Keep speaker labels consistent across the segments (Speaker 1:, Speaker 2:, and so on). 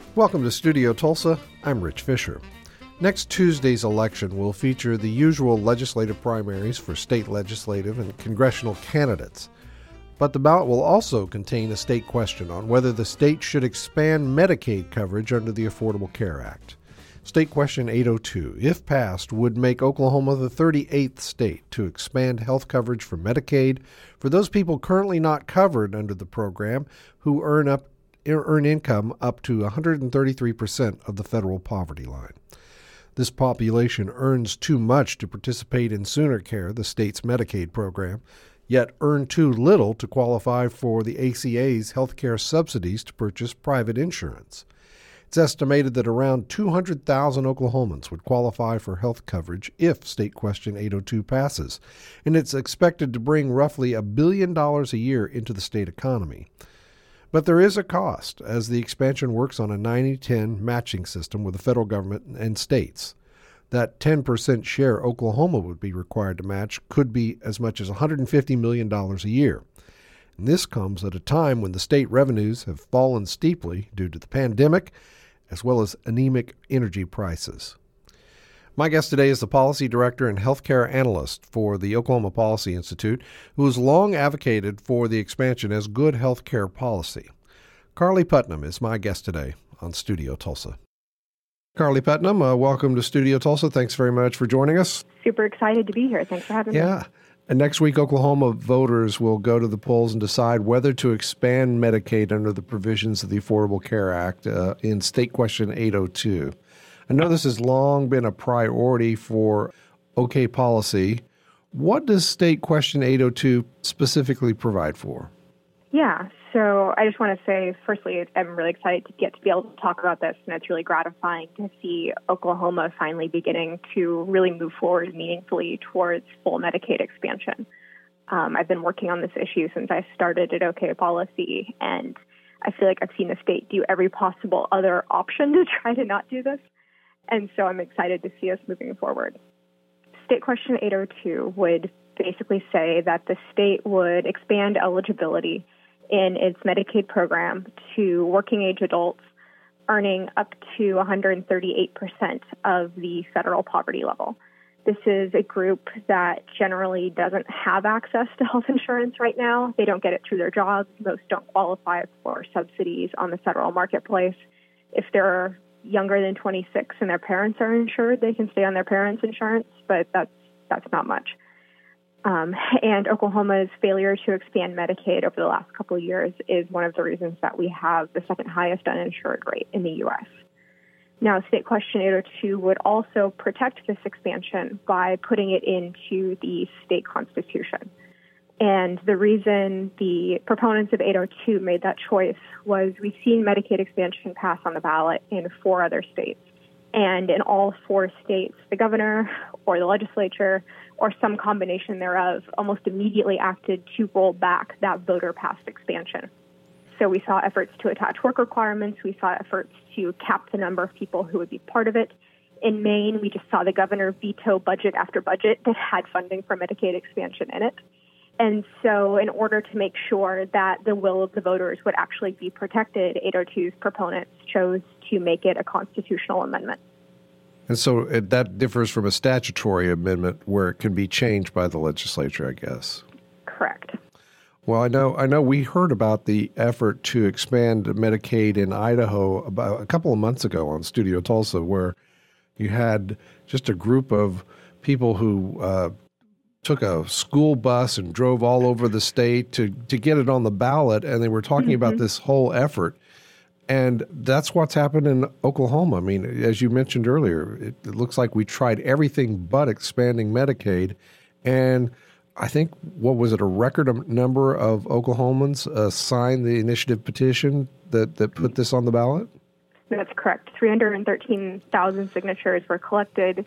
Speaker 1: Welcome to Studio Tulsa. I'm Rich Fisher. Next Tuesday's election will feature the usual legislative primaries for state legislative and congressional candidates. But the ballot will also contain a state question on whether the state should expand Medicaid coverage under the Affordable Care Act. State Question 802, if passed, would make Oklahoma the 38th state to expand health coverage for Medicaid for those people currently not covered under the program who earn income up to 133% of the federal poverty line. This population earns too much to participate in Sooner Care, the state's Medicaid program, yet earn too little to qualify for the ACA's health care subsidies to purchase private insurance. It's estimated that around 200,000 Oklahomans would qualify for health coverage if State Question 802 passes, and it's expected to bring roughly $1 billion a year into the state economy. But there is a cost, as the expansion works on a 90-10 matching system with the federal government and states. That 10% share Oklahoma would be required to match could be as much as $150 million a year. And this comes at a time when the state revenues have fallen steeply due to the pandemic, as well as anemic energy prices. My guest today is the Policy Director and Healthcare Analyst for the Oklahoma Policy Institute, who has long advocated for the expansion as good healthcare policy. Carly Putnam is my guest today on Studio Tulsa. Carly Putnam, welcome to Studio Tulsa. Thanks very much for joining us.
Speaker 2: Super excited to be here. Thanks for having me.
Speaker 1: Yeah. And next week, Oklahoma voters will go to the polls and decide whether to expand Medicaid under the provisions of the Affordable Care Act in State Question 802. I know this has long been a priority for OK Policy. What does State Question 802 specifically provide for?
Speaker 2: Yeah, so I just want to say, firstly, I'm really excited to get to be able to talk about this, and it's really gratifying to see Oklahoma finally beginning to really move forward meaningfully towards full Medicaid expansion. I've been working on this issue since I started at OK Policy, and I feel like I've seen the state do every possible other option to try to not do this. And so I'm excited to see us moving forward. State Question 802 would basically say that the state would expand eligibility in its Medicaid program to working-age adults earning up to 138% of the federal poverty level. This is a group that generally doesn't have access to health insurance right now. They don't get it through their jobs. Most don't qualify for subsidies on the federal marketplace. If they're younger than 26 and their parents are insured, they can stay on their parents' insurance, but that's not much. And Oklahoma's failure to expand Medicaid over the last couple of years is one of the reasons that we have the second highest uninsured rate in the U.S. Now, State Question 802 would also protect this expansion by putting it into the state constitution. And the reason the proponents of 802 made that choice was we've seen Medicaid expansion pass on the ballot in 4 other states. And in all 4 states, the governor or the legislature or some combination thereof almost immediately acted to roll back that voter-passed expansion. So we saw efforts to attach work requirements. We saw efforts to cap the number of people who would be part of it. In Maine, we just saw the governor veto budget after budget that had funding for Medicaid expansion in it. And so in order to make sure that the will of the voters would actually be protected, 802's proponents chose to make it a constitutional amendment.
Speaker 1: And so that differs from a statutory amendment where it can be changed by the legislature, I guess.
Speaker 2: Correct.
Speaker 1: Well, I know we heard about the effort to expand Medicaid in Idaho about a couple of months ago on Studio Tulsa, where you had just a group of people who took a school bus and drove all over the state to get it on the ballot, and they were talking about this whole effort. And that's what's happened in Oklahoma. I mean, as you mentioned earlier, it looks like we tried everything but expanding Medicaid. And I think, what was it, a record number of Oklahomans signed the initiative petition that put this on the ballot?
Speaker 2: That's correct. 313,000 signatures were collected.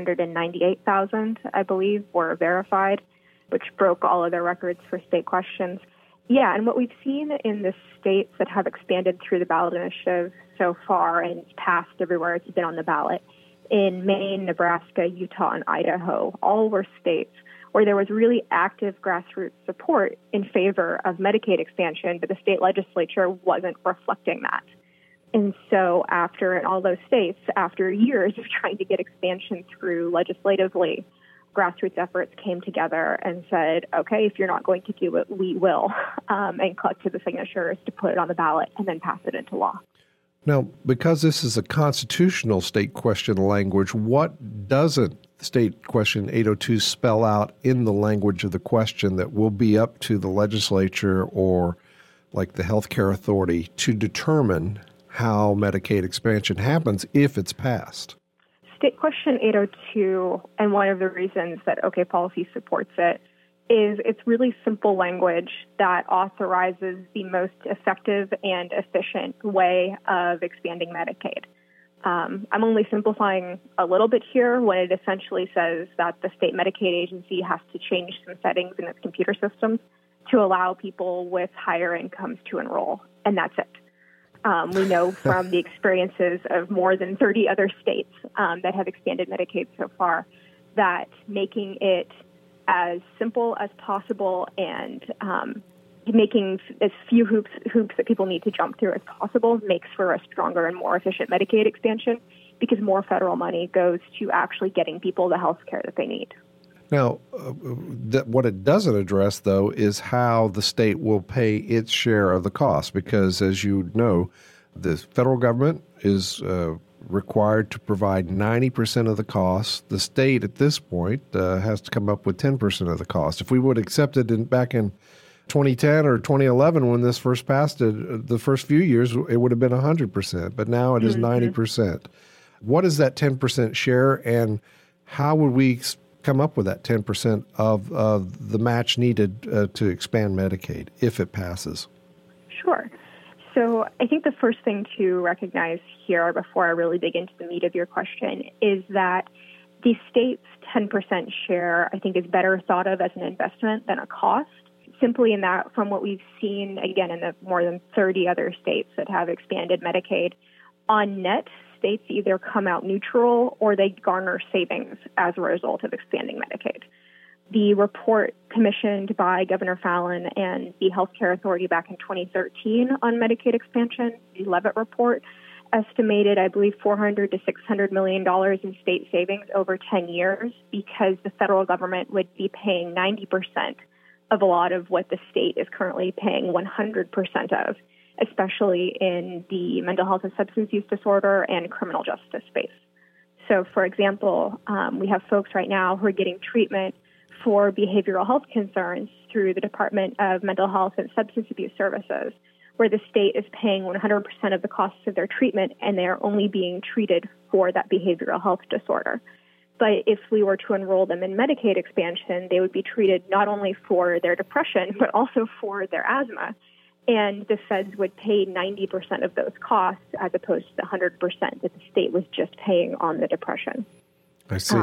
Speaker 2: 298,000, I believe, were verified, which broke all of their records for state questions. Yeah, and what we've seen in the states that have expanded through the ballot initiative so far, and it's passed everywhere it's been on the ballot, in Maine, Nebraska, Utah, and Idaho, all were states where there was really active grassroots support in favor of Medicaid expansion, but the state legislature wasn't reflecting that. And so after, in all those states, after years of trying to get expansion through legislatively, grassroots efforts came together and said, okay, if you're not going to do it, we will, and collected the signatures to put it on the ballot and then pass it into law.
Speaker 1: Now, because this is a constitutional state question language, what doesn't State Question 802 spell out in the language of the question that will be up to the legislature or like the healthcare authority to determine how Medicaid expansion happens if it's passed?
Speaker 2: State Question 802, and one of the reasons that OK Policy supports it, is it's really simple language that authorizes the most effective and efficient way of expanding Medicaid. I'm only simplifying a little bit here when it essentially says that the state Medicaid agency has to change some settings in its computer systems to allow people with higher incomes to enroll, and that's it. We know from the experiences of more than 30 other states that have expanded Medicaid so far that making it as simple as possible and making as few hoops that people need to jump through as possible makes for a stronger and more efficient Medicaid expansion because more federal money goes to actually getting people the health care that they need.
Speaker 1: Now, what it doesn't address, though, is how the state will pay its share of the cost because, as you know, the federal government is required to provide 90% of the cost. The state, at this point, has to come up with 10% of the cost. If we would accept it back in 2010 or 2011 when this first passed it, the first few years, it would have been 100%, but now it is 90%. What is that 10% share, and how would we come up with that 10% of the match needed to expand Medicaid if it passes?
Speaker 2: Sure. So I think the first thing to recognize here before I really dig into the meat of your question is that the state's 10% share, I think, is better thought of as an investment than a cost, simply in that from what we've seen, again, in the more than 30 other states that have expanded Medicaid, on net, states either come out neutral or they garner savings as a result of expanding Medicaid. The report commissioned by Governor Fallin and the Healthcare Authority back in 2013 on Medicaid expansion, the Levitt report, estimated, I believe, $400 to $600 million in state savings over 10 years because the federal government would be paying 90% of a lot of what the state is currently paying 100% of, especially in the mental health and substance use disorder and criminal justice space. So, for example, we have folks right now who are getting treatment for behavioral health concerns through the Department of Mental Health and Substance Abuse Services, where the state is paying 100% of the costs of their treatment, and they are only being treated for that behavioral health disorder. But if we were to enroll them in Medicaid expansion, they would be treated not only for their depression, but also for their asthma. And the feds would pay 90% of those costs as opposed to the 100% that the state was just paying on the depression.
Speaker 1: I see.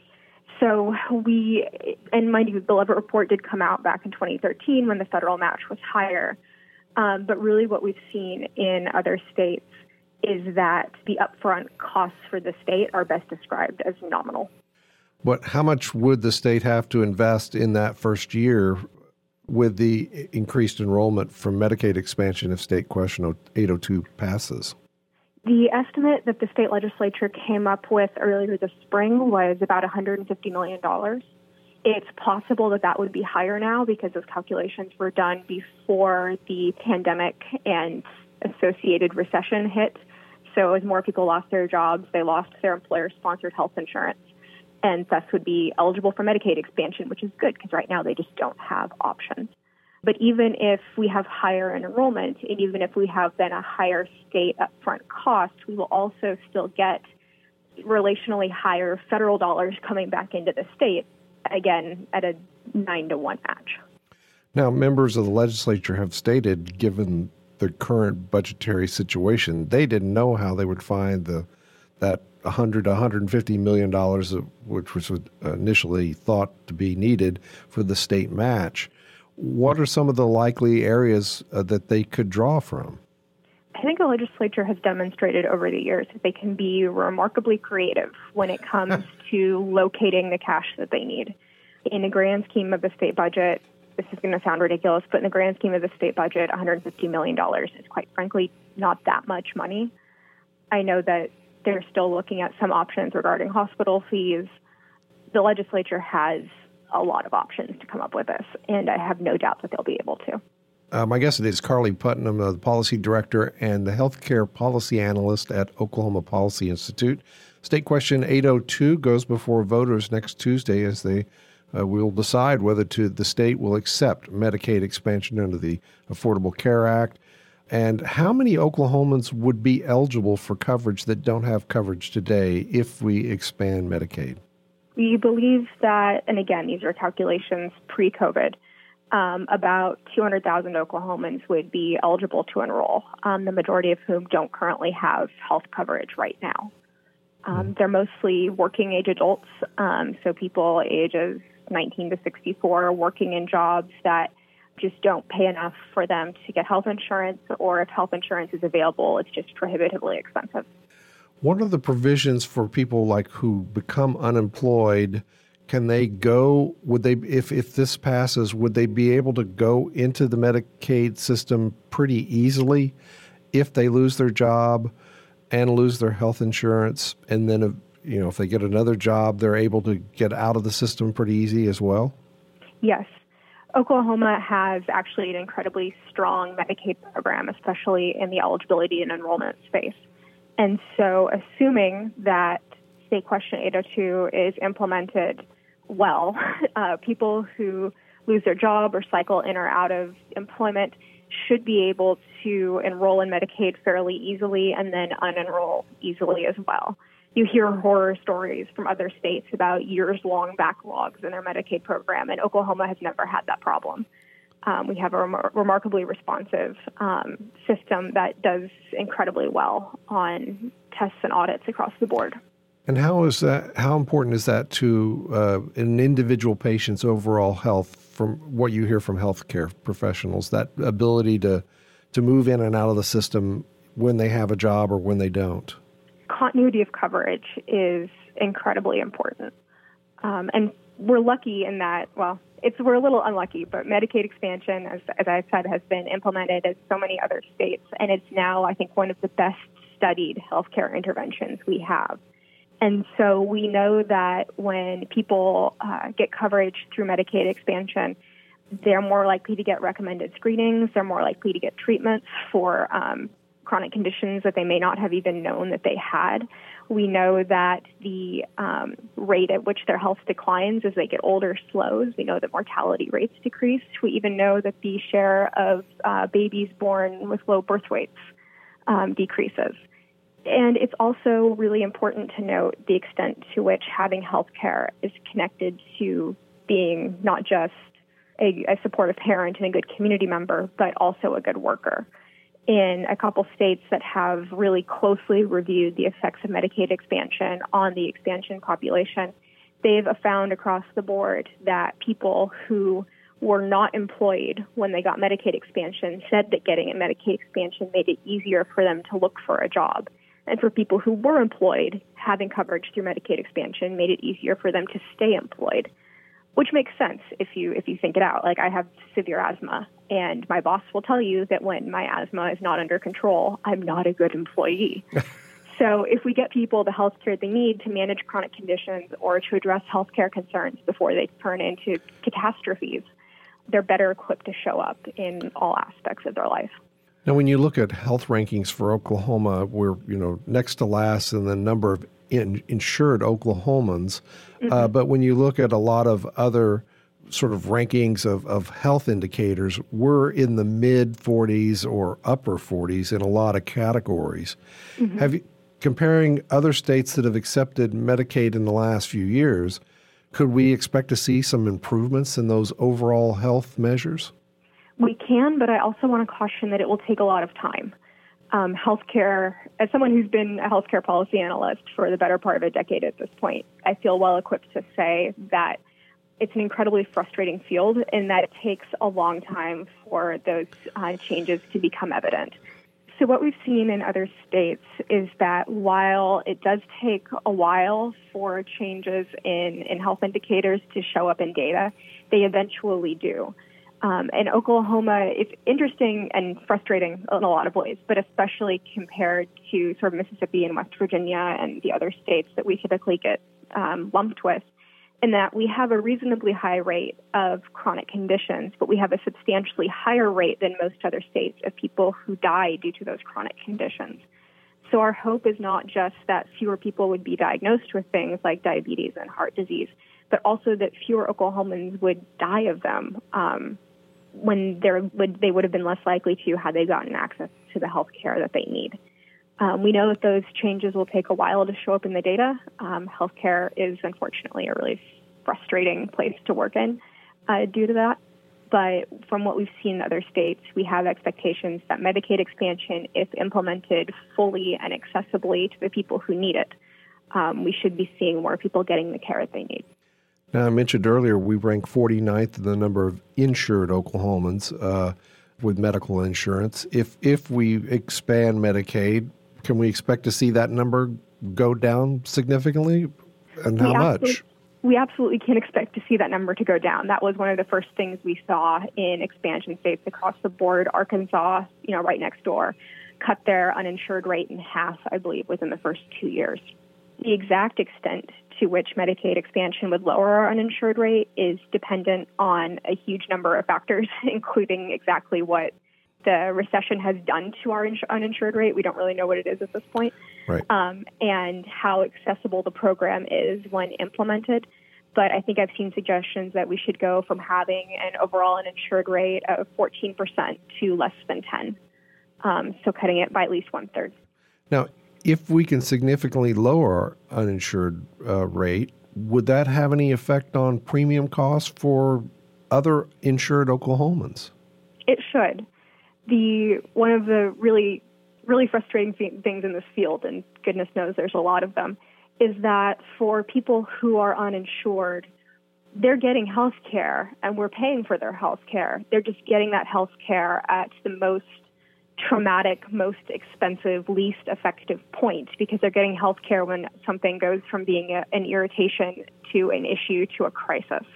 Speaker 2: And mind you, the Levitt report did come out back in 2013 when the federal match was higher. But really what we've seen in other states is that the upfront costs for the state are best described as nominal.
Speaker 1: But how much would the state have to invest in that first year with the increased enrollment from Medicaid expansion if State Question 802 passes?
Speaker 2: The estimate that the state legislature came up with earlier this spring was about $150 million. It's possible that that would be higher now because those calculations were done before the pandemic and associated recession hit. So as more people lost their jobs, they lost their employer-sponsored health insurance and thus would be eligible for Medicaid expansion, which is good because right now they just don't have options. But even if we have higher enrollment, and even if we have then a higher state upfront cost, we will also still get relationally higher federal dollars coming back into the state, again, at a 9-to-1 match.
Speaker 1: Now, members of the legislature have stated, given the current budgetary situation, they didn't know how they would find that $100 to $150 million, which was initially thought to be needed for the state match. What are some of the likely areas that they could draw from?
Speaker 2: I think the legislature has demonstrated over the years that they can be remarkably creative when it comes to locating the cash that they need. In the grand scheme of the state budget, this is going to sound ridiculous, but in the grand scheme of the state budget, $150 million is quite frankly not that much money. I know that they're still looking at some options regarding hospital fees. The legislature has a lot of options to come up with this, and I have no doubt that they'll be able to.
Speaker 1: My guest today is Carly Putnam, the policy director and the healthcare policy analyst at Oklahoma Policy Institute. State Question 802 goes before voters next Tuesday as they will decide whether the state will accept Medicaid expansion under the Affordable Care Act. And how many Oklahomans would be eligible for coverage that don't have coverage today if we expand Medicaid?
Speaker 2: We believe that, and again, these are calculations pre-COVID, about 200,000 Oklahomans would be eligible to enroll, the majority of whom don't currently have health coverage right now. They're mostly working age adults, so people ages 19 to 64 working in jobs that just don't pay enough for them to get health insurance, or if health insurance is available, it's just prohibitively expensive.
Speaker 1: What are the provisions for people like who become unemployed? Can they go, would they, if this passes, would they be able to go into the Medicaid system pretty easily if they lose their job and lose their health insurance? And then, if they get another job, they're able to get out of the system pretty easy as well?
Speaker 2: Yes. Oklahoma has actually an incredibly strong Medicaid program, especially in the eligibility and enrollment space. And so assuming that State Question 802 is implemented well, people who lose their job or cycle in or out of employment should be able to enroll in Medicaid fairly easily and then unenroll easily as well. You hear horror stories from other states about years-long backlogs in their Medicaid program, and Oklahoma has never had that problem. We have a remarkably responsive system that does incredibly well on tests and audits across the board.
Speaker 1: And how important is that to an individual patient's overall health, from what you hear from healthcare professionals, that ability to move in and out of the system when they have a job or when they don't?
Speaker 2: Continuity of coverage is incredibly important. And we're lucky in that, we're a little unlucky, but Medicaid expansion, as I said, has been implemented as so many other states, and it's now, I think, one of the best studied healthcare interventions we have. And so we know that when people get coverage through Medicaid expansion, they're more likely to get recommended screenings, they're more likely to get treatments for chronic conditions that they may not have even known that they had. We know that the rate at which their health declines as they get older slows. We know that mortality rates decrease. We even know that the share of babies born with low birth weights decreases. And it's also really important to note the extent to which having health care is connected to being not just a supportive parent and a good community member, but also a good worker. In a couple states that have really closely reviewed the effects of Medicaid expansion on the expansion population, they've found across the board that people who were not employed when they got Medicaid expansion said that getting a Medicaid expansion made it easier for them to look for a job. And for people who were employed, having coverage through Medicaid expansion made it easier for them to stay employed, which makes sense if you think it out. Like, I have severe asthma, and my boss will tell you that when my asthma is not under control, I'm not a good employee. So if we get people the health care they need to manage chronic conditions or to address health care concerns before they turn into catastrophes, they're better equipped to show up in all aspects of their life.
Speaker 1: Now, when you look at health rankings for Oklahoma, we're next to last in the number of insured Oklahomans. Mm-hmm. But when you look at a lot of other sort of rankings of health indicators, we're in the mid 40s or upper 40s in a lot of categories. Mm-hmm. Comparing other states that have accepted Medicaid in the last few years, could we expect to see some improvements in those overall health measures?
Speaker 2: We can, but I also want to caution that it will take a lot of time. Healthcare, as someone who's been a healthcare policy analyst for the better part of a decade at this point, I feel well equipped to say that it's an incredibly frustrating field in that it takes a long time for those changes to become evident. So what we've seen in other states is that while it does take a while for changes in health indicators to show up in data, they eventually do. And Oklahoma, it's interesting and frustrating in a lot of ways, but especially compared to sort of Mississippi and West Virginia and the other states that we typically get lumped with, in that we have a reasonably high rate of chronic conditions, but we have a substantially higher rate than most other states of people who die due to those chronic conditions. So our hope is not just that fewer people would be diagnosed with things like diabetes and heart disease, but also that fewer Oklahomans would die of them when they would have been less likely to had they gotten access to the health care that they need. We know that those changes will take a while to show up in the data. Healthcare is unfortunately a really frustrating place to work in due to that. But from what we've seen in other states, we have expectations that Medicaid expansion, if implemented fully and accessibly to the people who need it, we should be seeing more people getting the care that they need.
Speaker 1: Now, I mentioned earlier we rank 49th in the number of insured Oklahomans with medical insurance. If we expand Medicaid, can we expect to see that number go down significantly? And how much?
Speaker 2: We absolutely can expect to see that number to go down. That was one of the first things we saw in expansion states across the board. Arkansas, right next door, cut their uninsured rate in half, I believe, within the first 2 years. The exact extent to which Medicaid expansion would lower our uninsured rate is dependent on a huge number of factors, including exactly what the recession has done to our uninsured rate. We don't really know what it is at this point.
Speaker 1: Right.
Speaker 2: And how accessible the program is when implemented. But I think I've seen suggestions that we should go from having an overall uninsured rate of 14% to less than 10. So cutting it by at least 1/3.
Speaker 1: Now, if we can significantly lower our uninsured rate, would that have any effect on premium costs for other insured Oklahomans?
Speaker 2: It should. One of the really, really frustrating things in this field, and goodness knows there's a lot of them, is that for people who are uninsured, they're getting health care and we're paying for their health care. They're just getting that health care at the most traumatic, most expensive, least effective point because they're getting health care when something goes from being an irritation to an issue to a crisis.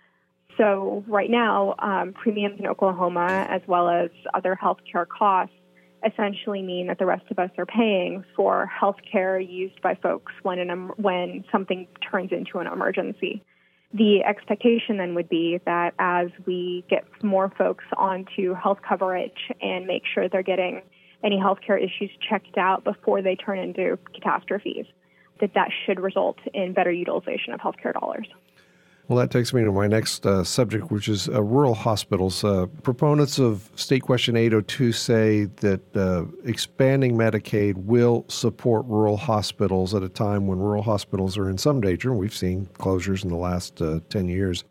Speaker 2: So right now, premiums in Oklahoma, as well as other healthcare costs, essentially mean that the rest of us are paying for healthcare used by folks when something turns into an emergency. The expectation then would be that as we get more folks onto health coverage and make sure they're getting any healthcare issues checked out before they turn into catastrophes, that should result in better utilization of healthcare dollars.
Speaker 1: Well, that takes me to my next subject, which is rural hospitals. Proponents of State Question 802 say that expanding Medicaid will support rural hospitals at a time when rural hospitals are in some danger, and we've seen closures in the last 10 years.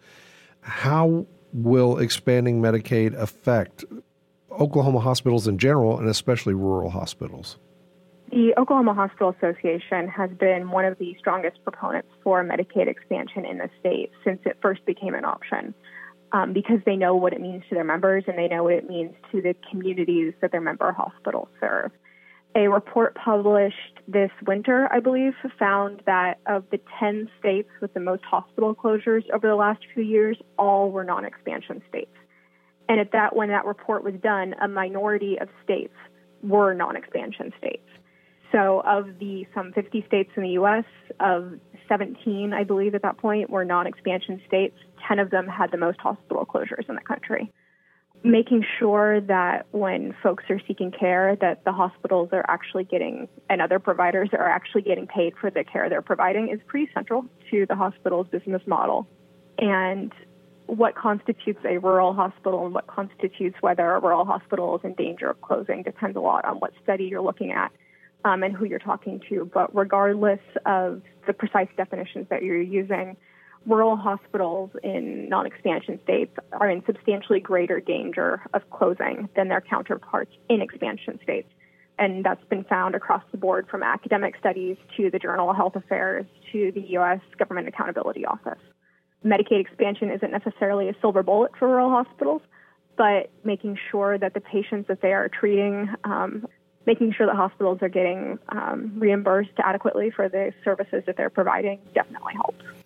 Speaker 1: How will expanding Medicaid affect Oklahoma hospitals in general, and especially rural hospitals?
Speaker 2: The Oklahoma Hospital Association has been one of the strongest proponents for Medicaid expansion in the state since it first became an option, because they know what it means to their members and they know what it means to the communities that their member hospitals serve. A report published this winter, I believe, found that of the 10 states with the most hospital closures over the last few years, all were non-expansion states. And when that report was done, a minority of states were non-expansion states. So of some 50 states in the U.S., of 17, I believe at that point, were non-expansion states. 10 of them had the most hospital closures in the country. Making sure that when folks are seeking care, that the hospitals are actually getting, and other providers are actually getting paid for the care they're providing is pretty central to the hospital's business model. And what constitutes a rural hospital and what constitutes whether a rural hospital is in danger of closing depends a lot on what study you're looking at. And who you're talking to. But regardless of the precise definitions that you're using, rural hospitals in non-expansion states are in substantially greater danger of closing than their counterparts in expansion states. And that's been found across the board from academic studies to the Journal of Health Affairs to the U.S. Government Accountability Office. Medicaid expansion isn't necessarily a silver bullet for rural hospitals, but making sure that the patients that they are treating making sure that hospitals are getting reimbursed adequately for the services that they're providing definitely helps.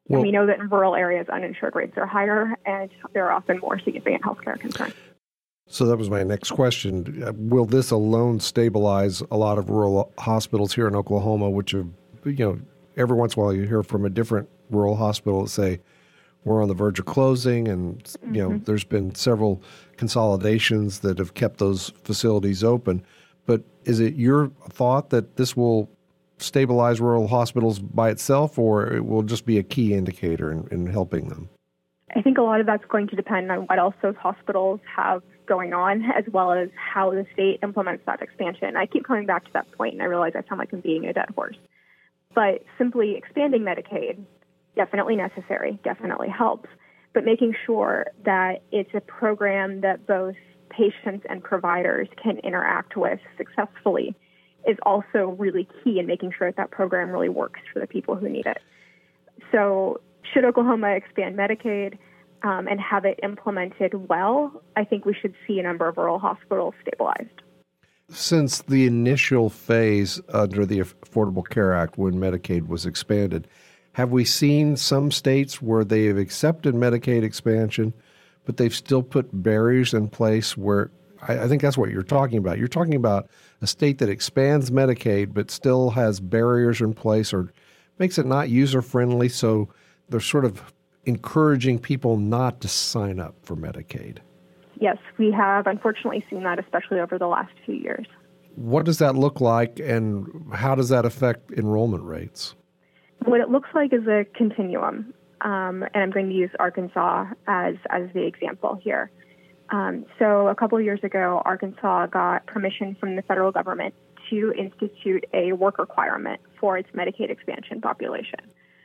Speaker 2: And we know that in rural areas, uninsured rates are higher, and there are often more significant healthcare concerns.
Speaker 1: So that was my next question. Will this alone stabilize a lot of rural hospitals here in Oklahoma, which have, every once in a while you hear from a different rural hospital that say, we're on the verge of closing, and, there's been several consolidations that have kept those facilities open. But is it your thought that this will stabilize rural hospitals by itself, or it will just be a key indicator in helping them?
Speaker 2: I think a lot of that's going to depend on what else those hospitals have going on, as well as how the state implements that expansion. I keep coming back to that point, and I realize I sound like I'm beating a dead horse. But simply expanding Medicaid, definitely necessary, definitely helps. But making sure that it's a program that both patients and providers can interact with successfully is also really key in making sure that program really works for the people who need it. So should Oklahoma expand Medicaid and have it implemented well, I think we should see a number of rural hospitals stabilized.
Speaker 1: Since the initial phase under the Affordable Care Act, when Medicaid was expanded, have we seen some states where they have accepted Medicaid expansion, but they've still put barriers in place where I think that's what you're talking about. You're talking about a state that expands Medicaid but still has barriers in place or makes it not user-friendly, so they're sort of encouraging people not to sign up for Medicaid.
Speaker 2: Yes, we have unfortunately seen that, especially over the last few years.
Speaker 1: What does that look like, and how does that affect enrollment rates?
Speaker 2: What it looks like is a continuum, and I'm going to use Arkansas as the example here. So a couple of years ago, Arkansas got permission from the federal government to institute a work requirement for its Medicaid expansion population.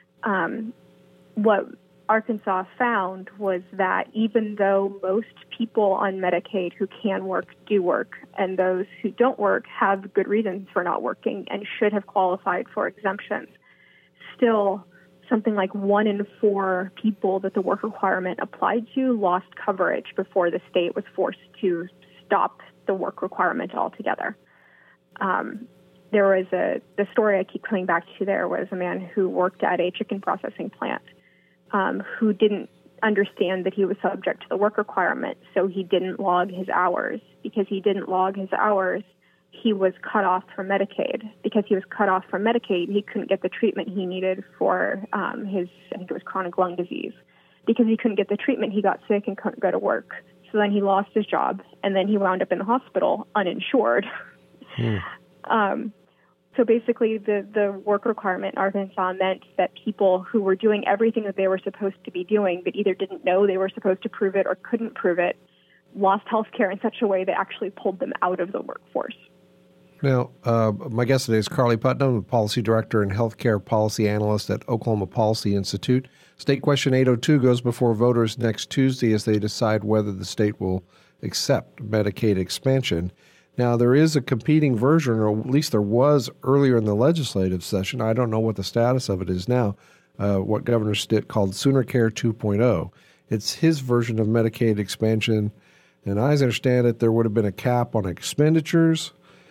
Speaker 2: What Arkansas found was that even though most people on Medicaid who can work do work, and those who don't work have good reasons for not working and should have qualified for exemptions, still something like 1 in 4 people that the work requirement applied to lost coverage before the state was forced to stop the work requirement altogether. There was the story I keep coming back to there was a man who worked at a chicken processing plant who didn't understand that he was subject to the work requirement, so he didn't log his hours. Because he didn't log his hours, he was cut off from Medicaid. Because he was cut off from Medicaid, he couldn't get the treatment he needed for his, I think it was chronic lung disease. Because he couldn't get the treatment, he got sick and couldn't go to work. So then he lost his job, and then he wound up in the hospital uninsured. So basically, the work requirement in Arkansas meant that people who were doing everything that they were supposed to be doing, but either didn't know they were supposed to prove it or couldn't prove it, lost health care in such a way that actually pulled them out of the workforce.
Speaker 1: Now, my guest today is Carly Putnam, Policy Director and Healthcare Policy Analyst at Oklahoma Policy Institute. State Question 802 goes before voters next Tuesday as they decide whether the state will accept Medicaid expansion. Now, there is a competing version, or at least there was earlier in the legislative session. I don't know what the status of it is now, what Governor Stitt called Sooner Care 2.0. It's his version of Medicaid expansion, and as I understand it, there would have been a cap on expenditures.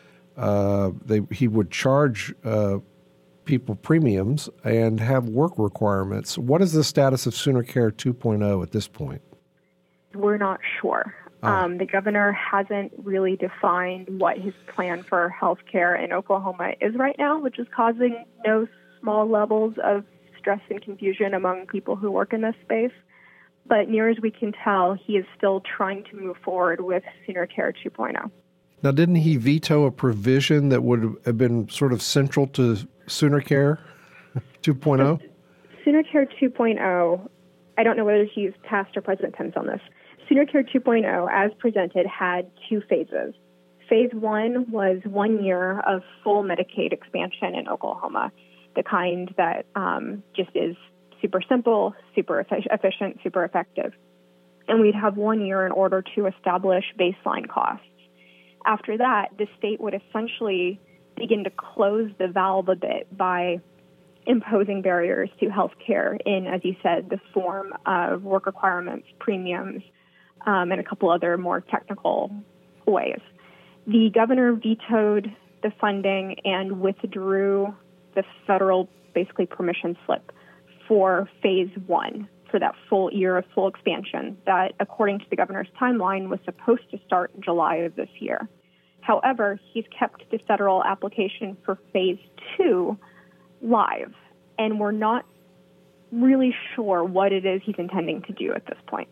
Speaker 1: He would charge people premiums and have work requirements. What is the status of Sooner Care 2.0 at this point?
Speaker 2: We're not sure. The governor hasn't really defined what his plan for health care in Oklahoma is right now, which is causing no small levels of stress and confusion among people who work in this space. But near as we can tell, he is still trying to move forward with Sooner Care 2.0.
Speaker 1: Now, didn't he veto a provision that would have been sort of central to Sooner Care 2.0?
Speaker 2: Sooner Care 2.0, I don't know whether to use past or present tense on this. Sooner Care 2.0, as presented, had 2 phases. Phase 1 was 1 year of full Medicaid expansion in Oklahoma, the kind that just is super simple, super efficient, super effective. And we'd have 1 year in order to establish baseline costs. After that, the state would essentially begin to close the valve a bit by imposing barriers to health care in, as you said, the form of work requirements, premiums, and a couple other more technical ways. The governor vetoed the funding and withdrew the federal, basically, permission slip for phase one, for that full year of full expansion that, according to the governor's timeline, was supposed to start in July of this year. However, he's kept the federal application for phase two live, and we're not really sure what it is he's intending to do at this point.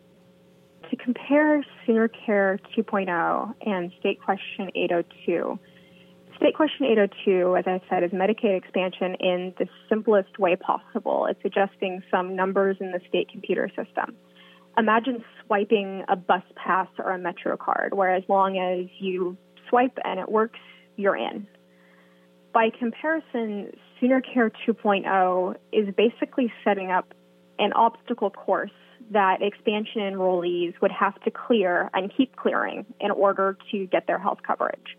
Speaker 2: To compare Sooner Care 2.0 and State Question 802, State Question 802, as I said, is Medicaid expansion in the simplest way possible. It's adjusting some numbers in the state computer system. Imagine swiping a bus pass or a Metro card, where as long as you swipe and it works, you're in. By comparison, Sooner Care 2.0 is basically setting up an obstacle course that expansion enrollees would have to clear and keep clearing in order to get their health coverage.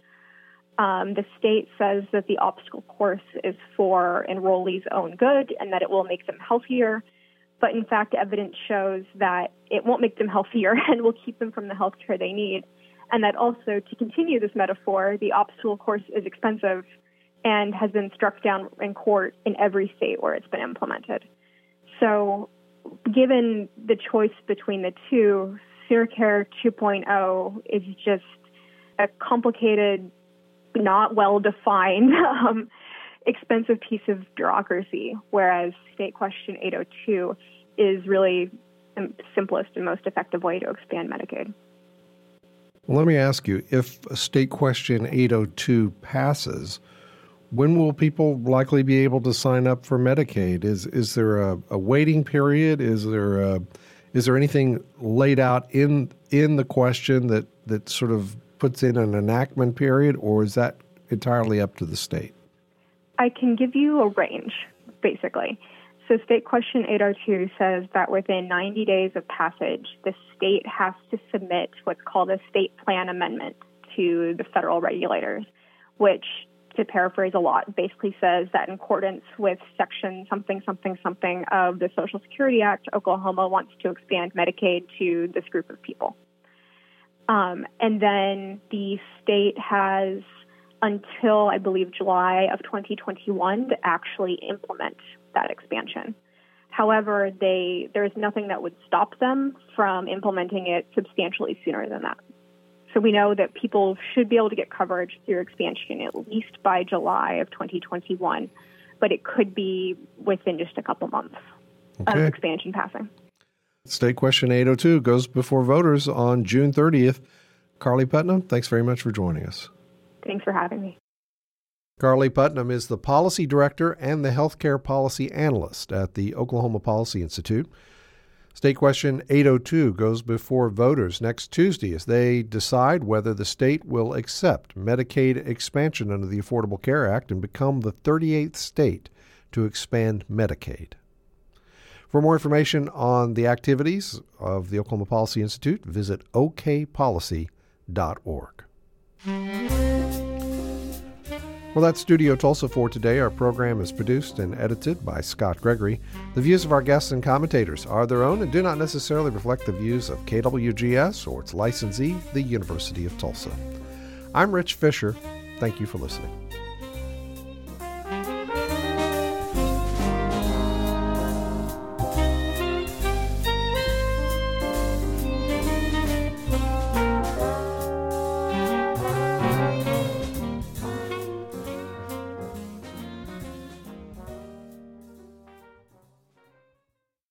Speaker 2: The state says that the obstacle course is for enrollees' own good and that it will make them healthier. But in fact, evidence shows that it won't make them healthier and will keep them from the health care they need. And that also, to continue this metaphor, the obstacle course is expensive and has been struck down in court in every state where it's been implemented. So given the choice between the two, Sooner Care 2.0 is just a complicated, not well-defined, expensive piece of bureaucracy, whereas State Question 802 is really the simplest and most effective way to expand Medicaid.
Speaker 1: Well, let me ask you, if State Question 802 passes, when will people likely be able to sign up for Medicaid? Is there a waiting period? Is there anything laid out in the question that sort of puts in an enactment period, or is that entirely up to the state?
Speaker 2: I can give you a range, basically. So State Question 802 says that within 90 days of passage, the state has to submit what's called a state plan amendment to the federal regulators, which, to paraphrase a lot, basically says that in accordance with section something, something, something of the Social Security Act, Oklahoma wants to expand Medicaid to this group of people. And then the state has until, I believe, July of 2021 to actually implement that expansion. However, there's nothing that would stop them from implementing it substantially sooner than that. So we know that people should be able to get coverage through expansion at least by July of 2021, but it could be within just a couple months of expansion passing.
Speaker 1: State Question 802 goes before voters on June 30th. Carly Putnam, thanks very much for joining us.
Speaker 2: Thanks for having me.
Speaker 1: Carly Putnam is the Policy Director and the Healthcare Policy Analyst at the Oklahoma Policy Institute. State Question 802 goes before voters next Tuesday as they decide whether the state will accept Medicaid expansion under the Affordable Care Act and become the 38th state to expand Medicaid. For more information on the activities of the Oklahoma Policy Institute, visit okpolicy.org. Well, that's Studio Tulsa for today. Our program is produced and edited by Scott Gregory. The views of our guests and commentators are their own and do not necessarily reflect the views of KWGS or its licensee, the University of Tulsa. I'm Rich Fisher. Thank you for listening.